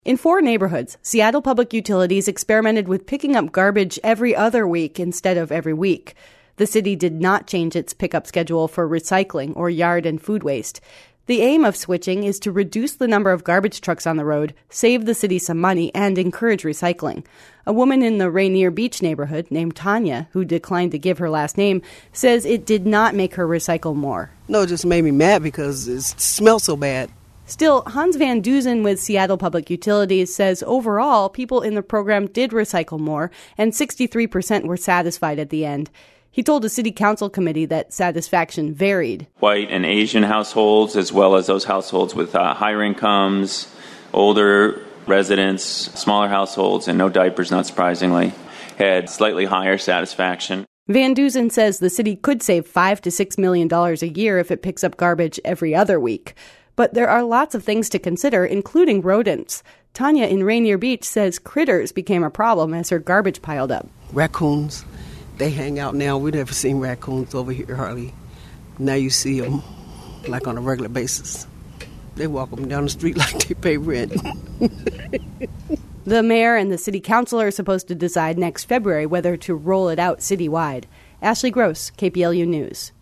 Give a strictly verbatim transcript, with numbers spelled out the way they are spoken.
In four neighborhoods, Seattle Public Utilities experimented with picking up garbage every other week instead of every week. The city did not change its pickup schedule for recycling or yard and food waste. The aim of switching is to reduce the number of garbage trucks on the road, save the city some money, and encourage recycling. A woman in the Rainier Beach neighborhood named Tanya, who declined to give her last name, says it did not make her recycle more. No, it just made me mad because it smells so bad. Still, Hans Van Duzen with Seattle Public Utilities says overall, people in the program did recycle more, and sixty-three percent were satisfied at the end. He told a city council committee that satisfaction varied. White and Asian households, as well as those households with uh, higher incomes, older residents, smaller households, and no diapers, not surprisingly, had slightly higher satisfaction. Van Duzen says the city could save five to six million dollars a year if it picks up garbage every other week. But there are lots of things to consider, including rodents. Tanya in Rainier Beach says critters became a problem as her garbage piled up. Raccoons, they hang out now. We've never seen raccoons over here hardly. Now you see them like on a regular basis. They walk them down the street like they pay rent. The mayor and the city council are supposed to decide next February whether to roll it out citywide. Ashley Gross, K P L U News.